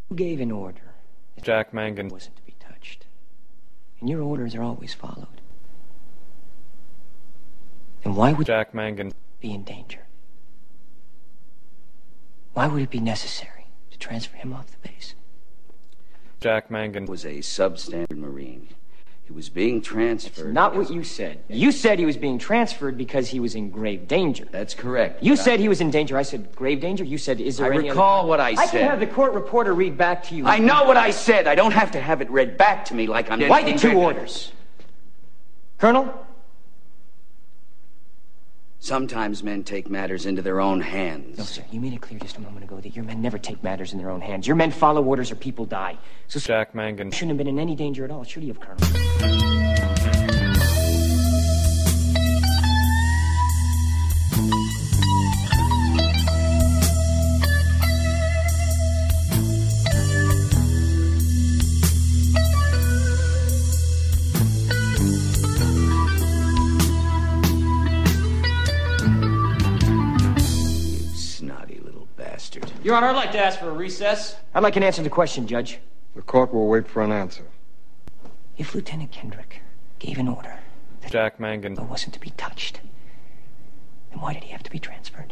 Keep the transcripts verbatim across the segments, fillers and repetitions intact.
Who gave an order? Jack Mangan Wasn't to be touched. And your orders are always followed. And why would Jack Mangan be in danger? Why would it be necessary to transfer him off the base? Jack Mangan was a substandard Marine. He was being transferred. That's not what you said. You said he was being transferred because he was in grave danger. That's correct. You said he was in danger. I said grave danger. You said, is there I any recall other... what I I said. can have the court reporter read back to you. I know what I said. I don't have to have it read back to me like I'm... Why the two orders? Colonel? Sometimes men take matters into their own hands. No, sir. You made it clear just a moment ago that your men never take matters in their own hands. Your men follow orders or people die. So Jack Mangan shouldn't have been in any danger at all, should he have, Colonel? Your Honor, I'd like to ask for a recess. I'd like an answer to the question, Judge. The court will wait for an answer. If Lieutenant Kendrick gave an order that Jack Mangan wasn't to be touched, then why did he have to be transferred?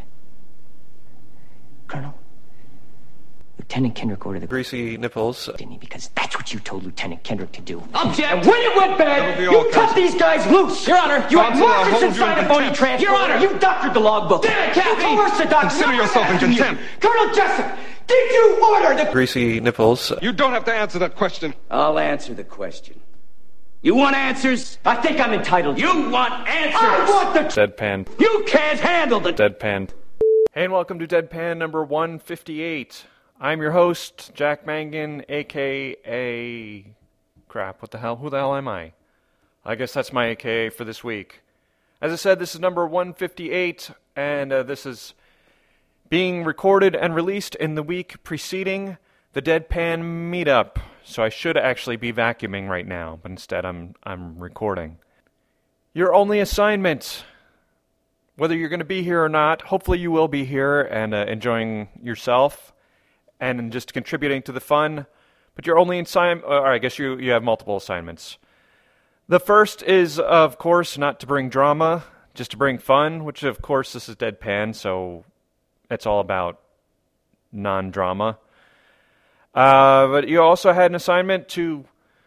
Colonel, Lieutenant Kendrick ordered the... Greasy nipples. Didn't he? Because that's what you told Lieutenant Kendrick to do. Object! And when it went bad, you cut these guys loose! Your Honor, you had markets inside a phony transfer. Your Honor, you doctored the logbook. Damn it, Captain! You coerced the doctor. Consider yourself in contempt. Colonel Jessup, did you order the... Greasy nipples. You don't have to answer that question. I'll answer the question. You want answers? I think I'm entitled. You want answers? I want the... Deadpan. You can't handle the... Deadpan. Hey, and welcome to Deadpan number one fifty-eight. I'm your host, Jack Mangan, a k a... Crap, what the hell? Who the hell am I? I guess that's my A K A for this week. As I said, this is number one fifty-eight, and uh, this is being recorded and released in the week preceding the Deadpan meetup. So I should actually be vacuuming right now, but instead I'm I'm recording. Your only assignment, whether you're going to be here or not, hopefully you will be here and uh, enjoying yourself and just contributing to the fun. But your only assignment, or I guess you, you have multiple assignments. The first is, of course, not to bring drama, just to bring fun, which, of course, this is Deadpan, so it's all about non-drama. Uh, but you also had an assignment to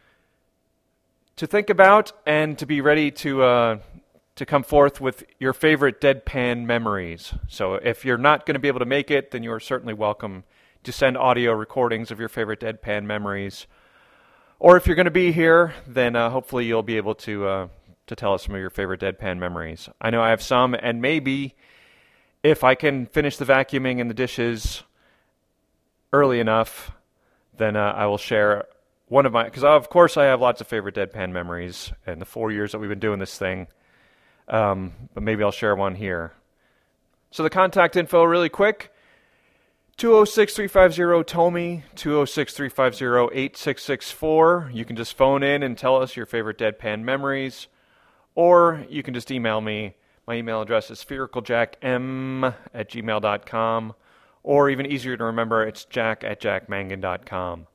to think about and to be ready to uh, to come forth with your favorite Deadpan memories. So if you're not going to be able to make it, then you are certainly welcome to send audio recordings of your favorite Deadpan memories. Or if you're going to be here, then uh, hopefully you'll be able to uh, to tell us some of your favorite Deadpan memories. I know I have some, and maybe if I can finish the vacuuming and the dishes early enough, then uh, I will share one of my... Because, of course, I have lots of favorite Deadpan memories in the four years that we've been doing this thing. Um, but maybe I'll share one here. So the contact info really quick. two oh six, three five zero, T O M I, two oh six, three five zero, eight six six four. You can just phone in and tell us your favorite Deadpan memories. Or you can just email me. My email address is sphericaljackm at gmail dot com. Or even easier to remember, it's jack at jackmangan dot com.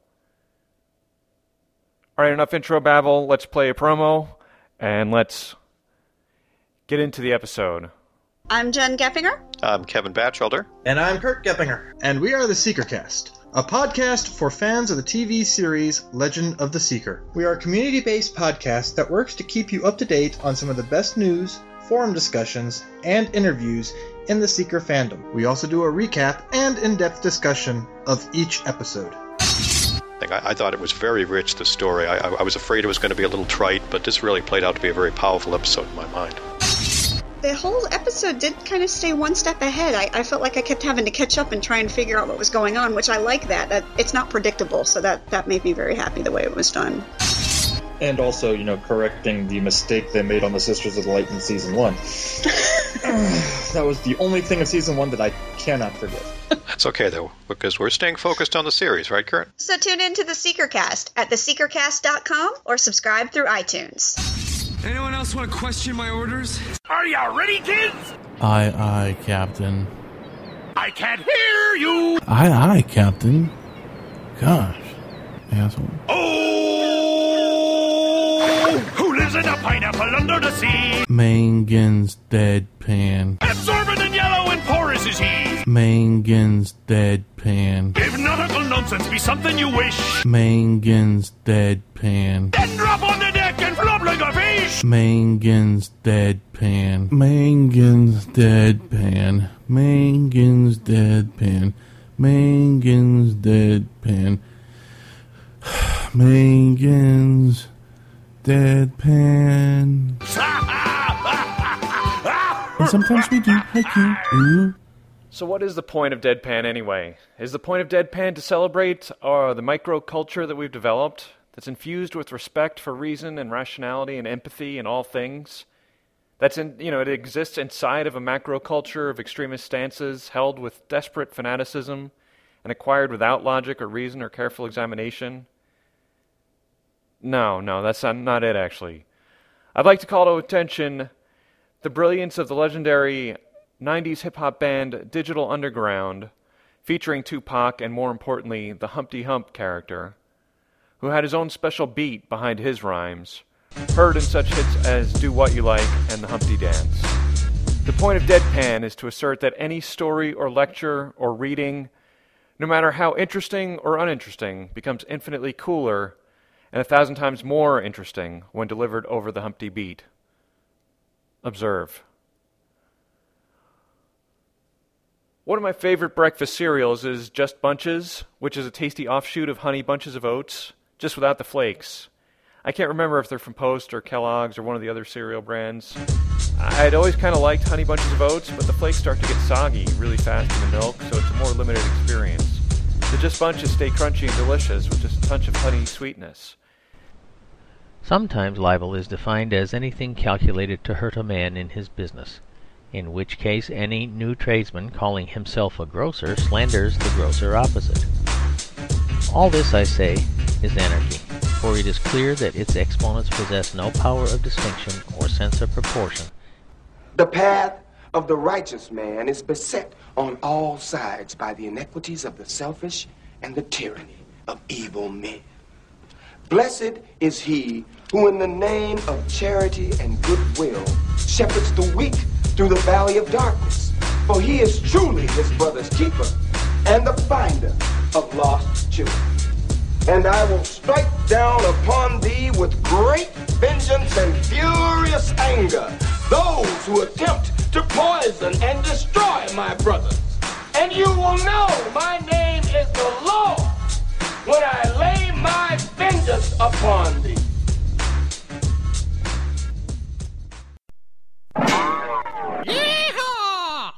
All right, enough intro babble. Let's play a promo, and let's get into the episode. I'm Jen Geppinger. I'm Kevin Batchelder. And I'm Kurt Geppinger. And we are the Seekercast, a podcast for fans of the T V series Legend of the Seeker. We are a community-based podcast that works to keep you up to date on some of the best news, forum discussions, and interviews in the Seeker fandom. We also do a recap and in-depth discussion of each episode. I, I thought it was very rich, the story. I, I was afraid it was going to be a little trite, but this really played out to be a very powerful episode in my mind. The whole episode did kind of stay one step ahead. I, I felt like I kept having to catch up and try and figure out what was going on, which I like that. that it's not predictable, so that, that made me very happy the way it was done. And also, you know, correcting the mistake they made on the Sisters of the Light in Season one. That was the only thing in Season one that I cannot forget. It's okay, though, because we're staying focused on the series, right, Kurt? So tune in to the Seekercast at the seekercast dot com or subscribe through iTunes. Anyone else want to question my orders? Are you ready, kids? Aye, aye, Captain. I can't hear you! Aye, aye, Captain. gosh. Asshole. Oh! Who lives in a pineapple under the sea? Mangan's deadpan. Absorbent and yellow and porous is he. Mangan's deadpan. If nautical nonsense be something you wish. Mangan's deadpan. Then drop on the deck and flop like a fish. Mangan's deadpan. Mangan's deadpan. Mangan's deadpan. Mangan's deadpan. Mangan's deadpan. And sometimes we do haiku. Ooh. So what is the point of deadpan anyway? Is the point of deadpan to celebrate uh, the microculture that we've developed that's infused with respect for reason and rationality and empathy in all things? That's in, you know, it exists inside of a macroculture of extremist stances held with desperate fanaticism and acquired without logic or reason or careful examination? No, no, that's not, not it, actually. I'd like to call to attention the brilliance of the legendary nineties hip-hop band Digital Underground, featuring Tupac and, more importantly, the Humpty Hump character, who had his own special beat behind his rhymes, heard in such hits as Do What You Like and The Humpty Dance. The point of deadpan is to assert that any story or lecture or reading, no matter how interesting or uninteresting, becomes infinitely cooler and a thousand times more interesting when delivered over the Humpty beat. Observe. One of my favorite breakfast cereals is Just Bunches, which is a tasty offshoot of Honey Bunches of Oats, just without the flakes. I can't remember if they're from Post or Kellogg's or one of the other cereal brands. I'd always kind of liked Honey Bunches of Oats, but the flakes start to get soggy really fast in the milk, so it's a more limited experience. The Just Bunches stay crunchy and delicious with just a touch of honey sweetness. Sometimes libel is defined as anything calculated to hurt a man in his business, in which case any new tradesman calling himself a grocer slanders the grocer opposite. All this, I say, is anarchy, for it is clear that its exponents possess no power of distinction or sense of proportion. The path of the righteous man is beset on all sides by the inequities of the selfish and the tyranny of evil men. Blessed is he who in the name of charity and goodwill shepherds the weak through the valley of darkness, for he is truly his brother's keeper and the finder of lost children. And I will strike down upon thee with great vengeance and furious anger those who attempt to poison and destroy my brothers. And you will know my name is the Lord when I lay my vengeance upon thee. Yeehaw!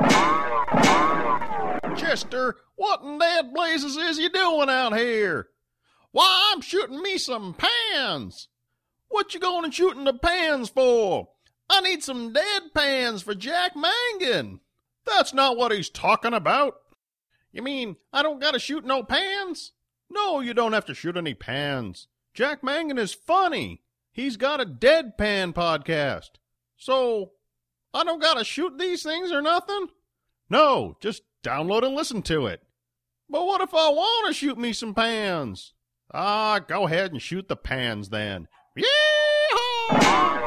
Chester, what in dead blazes is you doing out here? Why, I'm shooting me some pans. What you going and shooting the pans for? I need some dead pans for Jack Mangan. That's not what he's talking about. You mean I don't gotta shoot no pans? No, you don't have to shoot any pans. Jack Mangan is funny. He's got a deadpan podcast. So, I don't gotta shoot these things or nothing? No, just download and listen to it. But what if I want to shoot me some pans? Ah, go ahead and shoot the pans then. Yeehaw!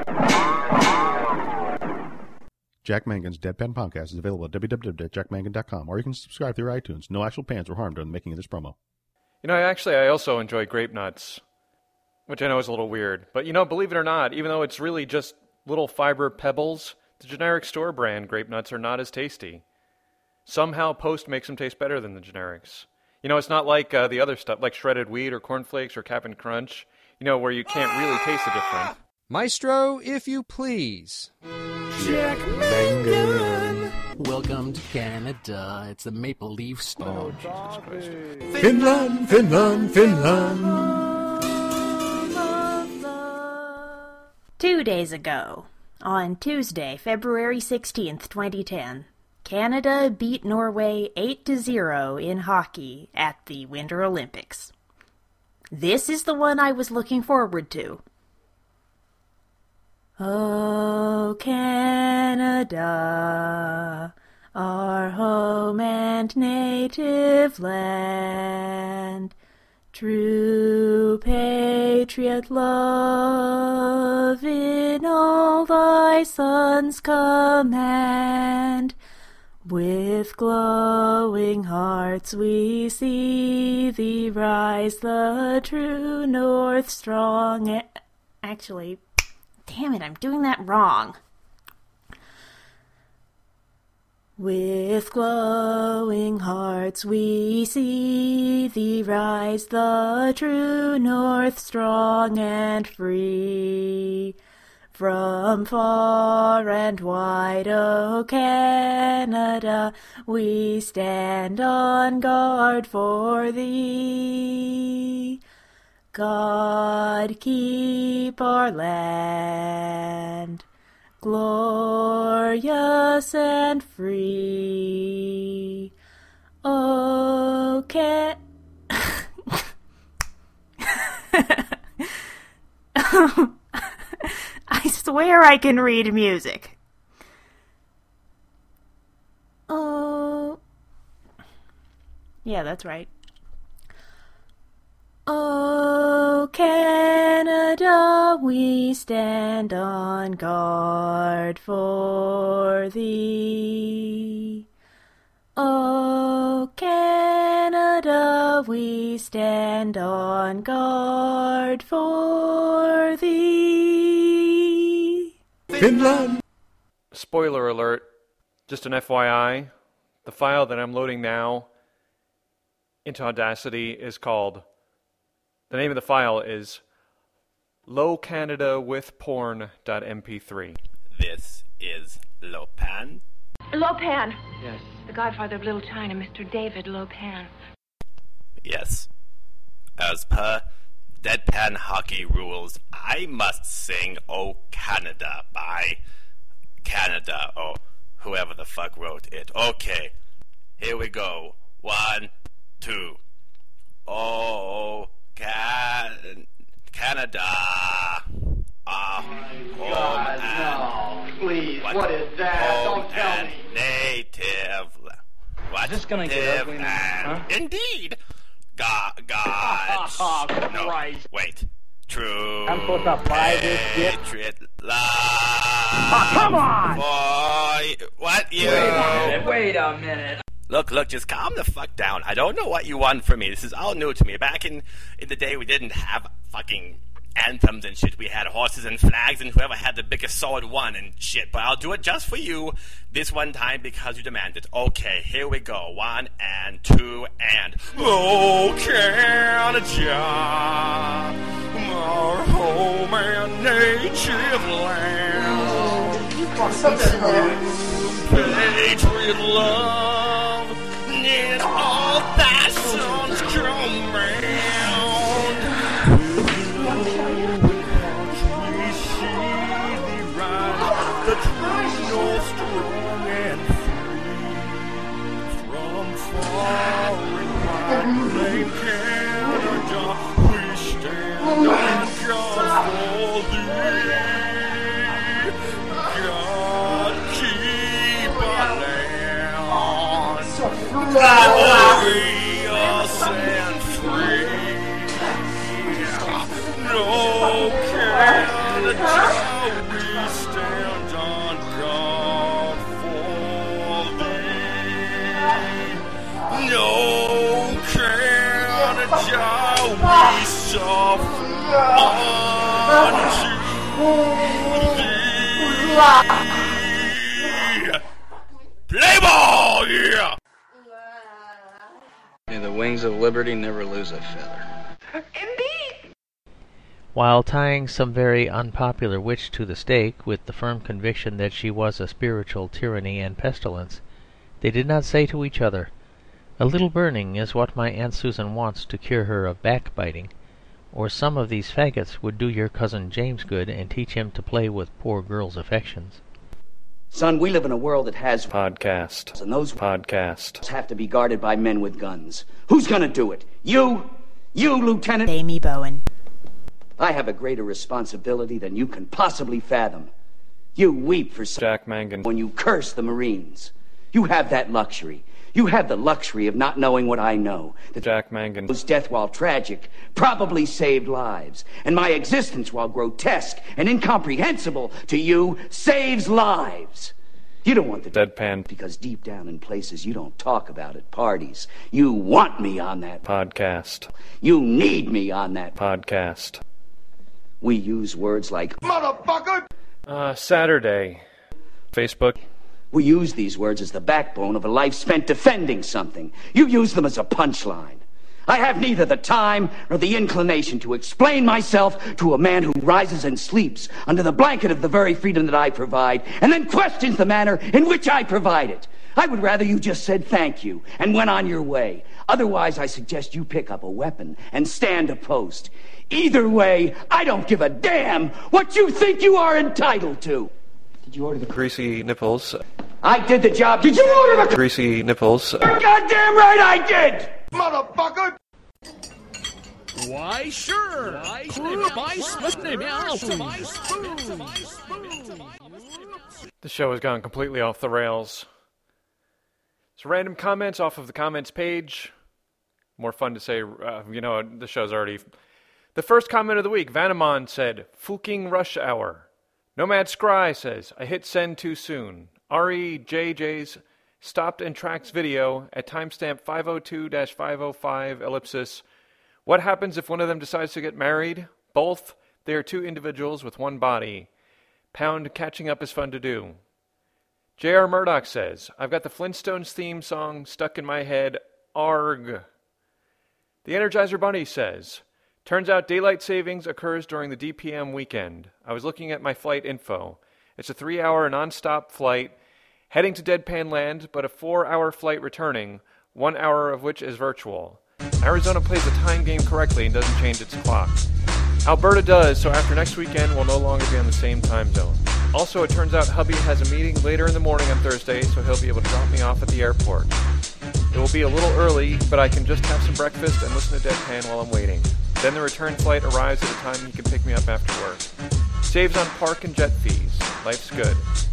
Jack Mangan's Deadpan Podcast is available at w w w dot jack mangan dot com, or you can subscribe through iTunes. No actual pans were harmed during the making of this promo. You know, actually, I also enjoy grape nuts, which I know is a little weird. But, you know, believe it or not, even though it's really just little fiber pebbles, the generic store brand grape nuts are not as tasty. Somehow Post makes them taste better than the generics. You know, it's not like uh, the other stuff, like shredded wheat or cornflakes or Cap'n Crunch, you know, where you can't really taste the difference. Maestro, if you please. Jack Mangan. Welcome to Canada. It's the Maple Leaf Stone. Oh, Jesus Christ. Finland, Finland, Finland. Two days ago, on Tuesday, February sixteenth, twenty ten, Canada beat Norway eight to zero in hockey at the Winter Olympics. This is the one I was looking forward to. Oh, Canada, our home and native land. True patriot love in all thy sons command. With glowing hearts we see thee rise, the true north strong. A- Actually, damn it, I'm doing that wrong. With glowing hearts we see thee rise, the true north strong and free. From far and wide, O Canada, we stand on guard for thee. God keep our land glorious and free. O Can... I swear I can read music. Oh. Yeah, that's right. Oh, Canada, we stand on guard for thee. Oh, Canada, we stand on guard for thee. Finland! Spoiler alert, just an F Y I, the file that I'm loading now into Audacity is called, the name of the file is low canada with porn dot m p three. This is Lopan. Lopan. Yes. The godfather of Little China, Mister David Lopan. Yes. As per Deadpan Hockey rules, I must sing "O Canada" by Canada or whoever the fuck wrote it. Okay, here we go. One, two. Oh, can Canada. Ah, home God, and no. Please, what, what is that? home Don't tell and me. Native. What? Is this gonna get Native ugly now, and huh? Indeed. God, God. Oh, no, Christ. wait. True. I'm supposed to buy this shit? Patriot love. Oh, come on! Boy, what you? Wait a minute, wait a minute. Look, look, just calm the fuck down. I don't know what you want from me. This is all new to me. Back in, in the day, we didn't have fucking anthems and shit. We had horses and flags, and whoever had the biggest sword won and shit. But I'll do it just for you this one time because you demanded. Okay, here we go. One and two and... Oh, Canada, our home and native land. Patriot love in all fashions come round. We see thee rise, the true north strong and free. From far and wide, named Canada, we stand on guard for thee. God keep our land glorious and free. No Canada, we stand on guard for thee. No Canada, we suffer unto thee. Play ball, yeah! May the wings of liberty never lose a feather. While tying some very unpopular witch to the stake with the firm conviction that she was a spiritual tyranny and pestilence, they did not say to each other, "A little burning is what my Aunt Susan wants to cure her of backbiting," or "Some of these faggots would do your cousin James good and teach him to play with poor girls' affections." Son, we live in a world that has podcast, and those podcast have to be guarded by men with guns. Who's gonna do it? You? You, Lieutenant? Amy Bowen. I have a greater responsibility than you can possibly fathom. You weep for Jack Mangan when you curse the Marines. You have that luxury. You have the luxury of not knowing what I know. That Jack Mangan's death, while tragic, probably saved lives. And my existence, while grotesque and incomprehensible to you, saves lives. You don't want the deadpan because deep down in places you don't talk about at parties. You want me on that podcast. You need me on that podcast. We use words like motherfucker. Uh, Saturday. Facebook. We use these words as the backbone of a life spent defending something. You use them as a punchline. I have neither the time nor the inclination to explain myself to a man who rises and sleeps under the blanket of the very freedom that I provide, and then questions the manner in which I provide it. I would rather you just said thank you and went on your way. Otherwise, I suggest you pick up a weapon and stand a post. Either way, I don't give a damn what you think you are entitled to. Did you order the greasy nipples? I did the job. Did you order the greasy nipples? You're goddamn right I did! Motherfucker! Why, sure. Why, sure. My spoon. My spoon. The show has gone completely off the rails. So random comments off of the comments page. More fun to say, uh, you know, the show's already... The first comment of the week, Vanamon said, Fucking rush hour. Nomad Scry says, I hit send too soon. R E J J's stopped and tracks video at timestamp five oh two dash five oh five ellipsis. What happens if one of them decides to get married? Both. They are two individuals with one body. Pound catching up is fun to do. J R Murdoch says, I've got the Flintstones theme song stuck in my head. Arg. The Energizer Bunny says, turns out daylight savings occurs during the D P M weekend. I was looking at my flight info. It's a three-hour non-stop flight heading to Deadpan Land, but a four-hour flight returning, one hour of which is virtual. Arizona plays the time game correctly and doesn't change its clock. Alberta does, so after next weekend, we'll no longer be on the same time zone. Also, it turns out hubby has a meeting later in the morning on Thursday, so he'll be able to drop me off at the airport. It will be a little early, but I can just have some breakfast and listen to Deadpan while I'm waiting. Then the return flight arrives at a time he can pick me up after work. Saves on park and jet fees. Life's good.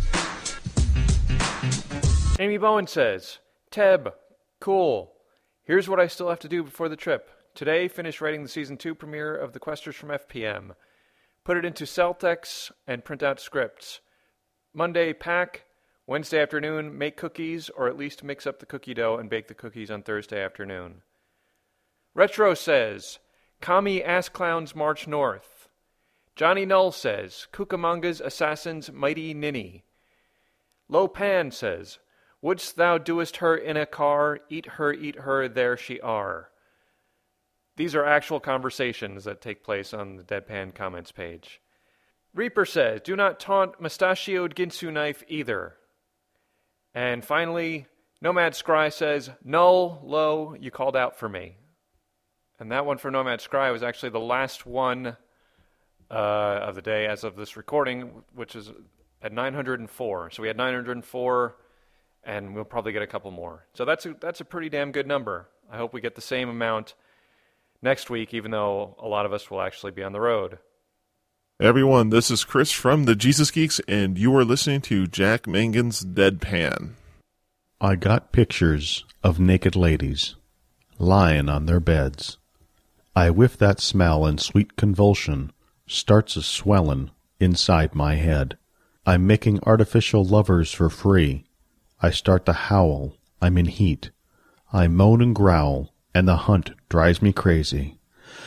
Amy Bowen says, Teb, cool. Here's what I still have to do before the trip. Today, finish writing the Season two premiere of The Questers from F P M. Put it into Celtex and print out scripts. Monday, pack. Wednesday afternoon, make cookies, or at least mix up the cookie dough and bake the cookies on Thursday afternoon. Retro says, Kami ass clowns march north. Johnny Null says, Cucamonga's assassins mighty ninny. Lo Pan says, Wouldst thou doest her in a car, eat her, eat her, there she are. These are actual conversations that take place on the Deadpan comments page. Reaper says, do not taunt mustachioed Ginsu knife either. And finally, Nomad Scry says, Null, Lo, you called out for me. And that one for Nomad Scry was actually the last one uh, of the day as of this recording, which is at nine hundred four. So we had nine hundred four, and we'll probably get a couple more. So that's a, that's a pretty damn good number. I hope we get the same amount next week, even though a lot of us will actually be on the road. Everyone, this is Chris from the Jesus Geeks, and you are listening to Jack Mangan's Deadpan. I got pictures of naked ladies lying on their beds. I whiff that smell, and sweet convulsion starts a swellin' inside my head. I'm making artificial lovers for free. I start to howl. I'm in heat. I moan and growl, and the hunt drives me crazy.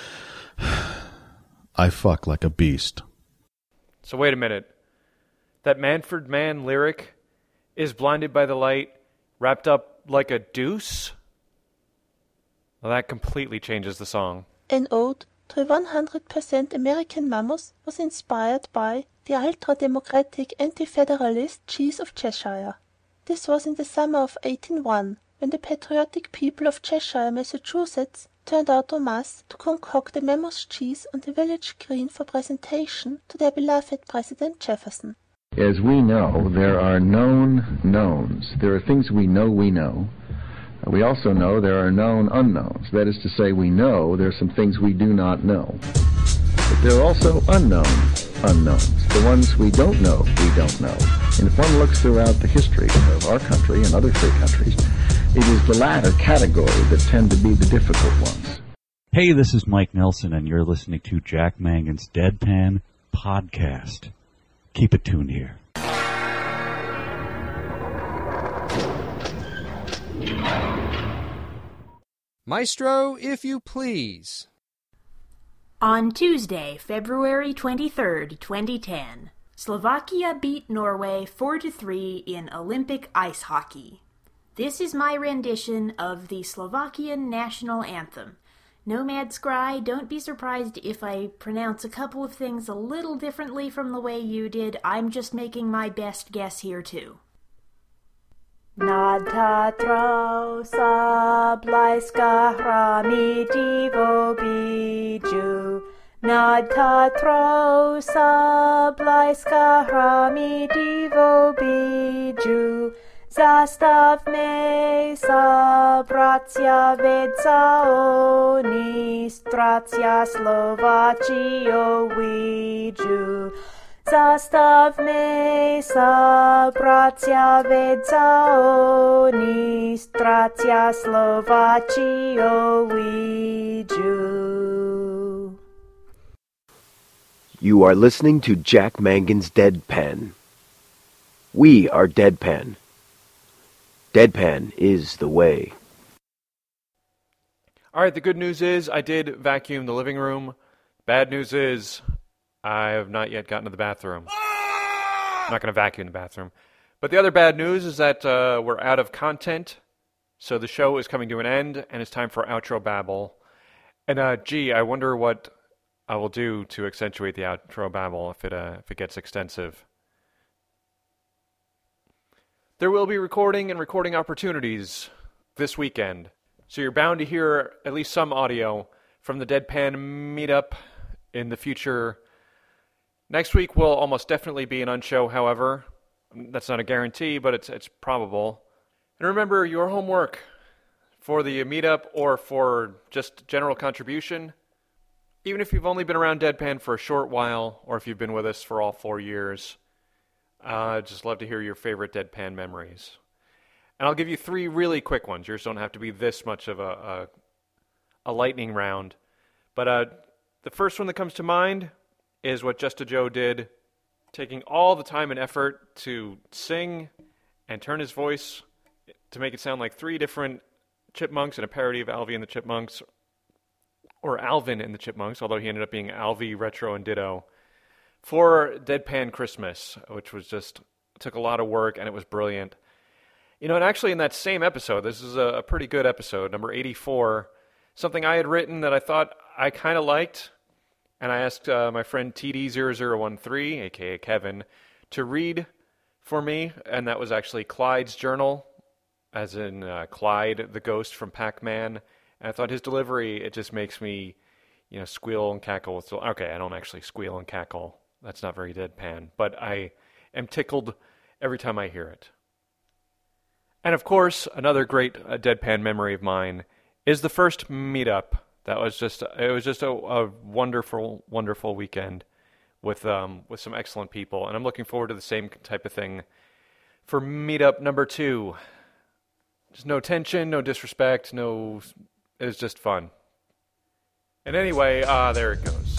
I fuck like a beast. So wait a minute. That Manfred Mann lyric is blinded by the light, wrapped up like a deuce? Well, that completely changes the song. An ode to a one hundred percent American mammoth was inspired by the ultra-democratic anti-federalist Cheese of Cheshire. This was in the summer of eighteen oh one, when the patriotic people of Cheshire, Massachusetts, turned out en masse to concoct a mammoth cheese on the village green for presentation to their beloved President Jefferson. As we know, there are known knowns. There are things we know we know. We also know there are known unknowns. That is to say, we know there are some things we do not know. But there are also unknown unknowns. The ones we don't know, we don't know. And if one looks throughout the history of our country and other free countries, It is the latter category that tend to be the difficult ones. Hey, this is Mike Nelson, and you're listening to Jack Mangan's Deadpan Podcast. Keep it tuned here. Maestro, if you please. On Tuesday, February twenty-third, twenty ten, Slovakia beat Norway four to three in Olympic ice hockey. This is my rendition of the Slovakian national anthem. Nomad Scry, don't be surprised if I pronounce a couple of things a little differently from the way you did. I'm just making my best guess here, too. Natatrau sablaiska hrami divo biju. Natatrau sablaiska hrami divo biju. Zastav me sa bratia vedza oni stratia Slovacio vidju. Zastav me sa bratia vedza oni stratia Slovacio vidju. You are listening to Jack Mangan's Deadpan. We are Deadpan. Deadpan is the way. Alright, the good news is I did vacuum the living room. Bad news is I have not yet gotten to the bathroom. I'm not going to vacuum the bathroom. But the other bad news is that uh, we're out of content. So the show is coming to an end, and it's time for outro babble. And uh, gee, I wonder what I will do to accentuate the outro babble if it, uh, if it gets extensive. There will be recording and recording opportunities this weekend, so you're bound to hear at least some audio from the Deadpan meetup in the future. Next week will almost definitely be an unshow, however. That's not a guarantee, but it's it's probable. And remember, your homework for the meetup or for just general contribution, even if you've only been around Deadpan for a short while, or if you've been with us for all four years, Uh, I'd just love to hear your favorite Deadpan memories. And I'll give you three really quick ones. Yours don't have to be this much of a a, a lightning round. But uh, the first one that comes to mind is what Just a Joe did, taking all the time and effort to sing and turn his voice to make it sound like three different chipmunks and a parody of Alvy and the Chipmunks, or Alvin and the Chipmunks, although he ended up being Alvy, Retro, and Ditto, for Deadpan Christmas, which was just, took a lot of work, and it was brilliant. You know, and actually in that same episode, this is a, a pretty good episode, number eighty-four, something I had written that I thought I kind of liked, and I asked uh, my friend T D zero zero one three, a k a. Kevin, to read for me, and that was actually Clyde's journal, as in uh, Clyde, the ghost from Pac-Man, and I thought his delivery, it just makes me, you know, squeal and cackle. With, okay, I don't actually squeal and cackle. That's not very Deadpan, but I am tickled every time I hear it. And of course, another great uh, Deadpan memory of mine is the first meetup. That was just it was just a, a wonderful, wonderful weekend with um with some excellent people, and I'm looking forward to the same type of thing for meetup number two. Just no tension, no disrespect, no. It was just fun. And anyway, ah, uh, there it goes.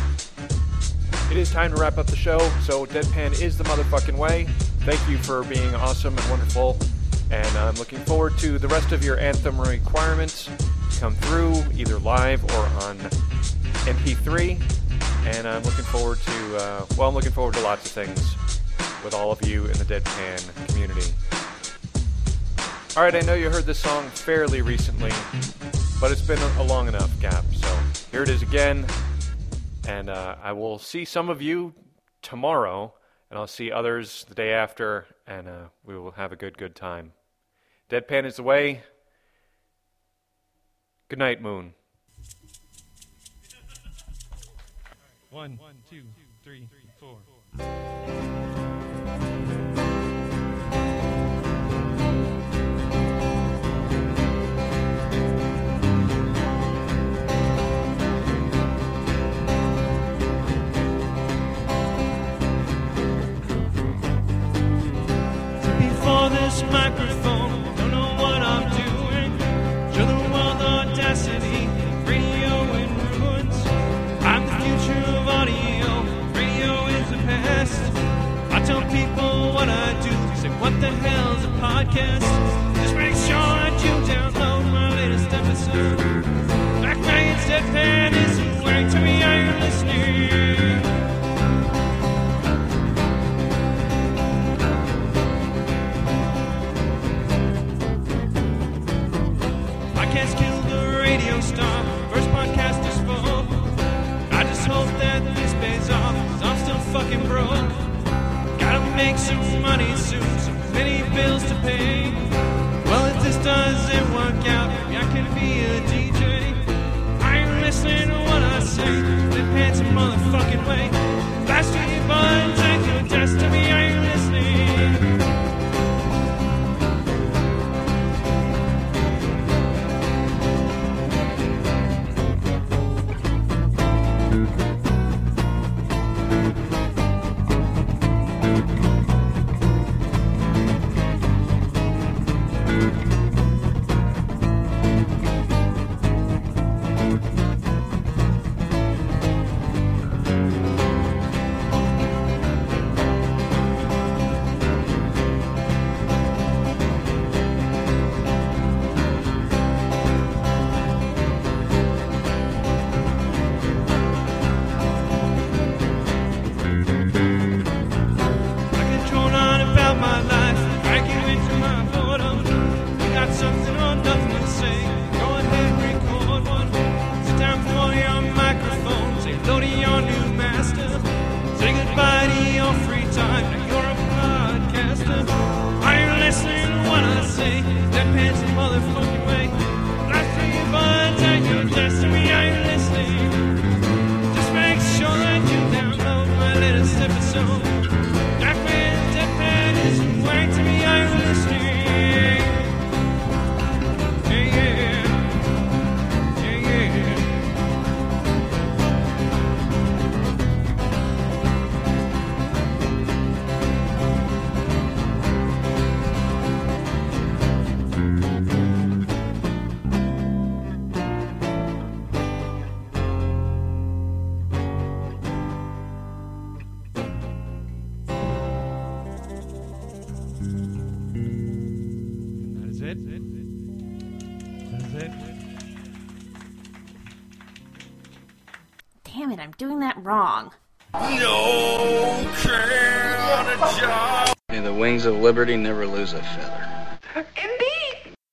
It is time to wrap up the show, so Deadpan is the motherfucking way. Thank you for being awesome and wonderful, and I'm looking forward to the rest of your anthem requirements come through, either live or on M P three, and I'm looking forward to, uh, well, I'm looking forward to lots of things with all of you in the Deadpan community. Alright, I know you heard this song fairly recently, but it's been a long enough gap, so here it is again. And uh, I will see some of you tomorrow, and I'll see others the day after, and uh, we will have a good, good time. Deadpan is the way. Good night, Moon. One, one, two, three, four. Before this microphone, don't know what I'm doing. tell people what I do. Say, what the hell's a podcast? Just make sure that you download my latest episode. Jack Mangan's Deadpan is waiting to me. Are you listening? Podcast killed the radio star. First podcast is full. I just hope that this pays off, 'cause I'm still fucking broke. Gotta make some money soon, so many bills to pay. Well, if this doesn't work out, maybe I can be a D J. Are you listening to what I say? They pants a motherfucking way. Blast your buttons and your destiny. Are you listening? Damn it, I'm doing that wrong. No can a job. May the wings of liberty never lose a feather.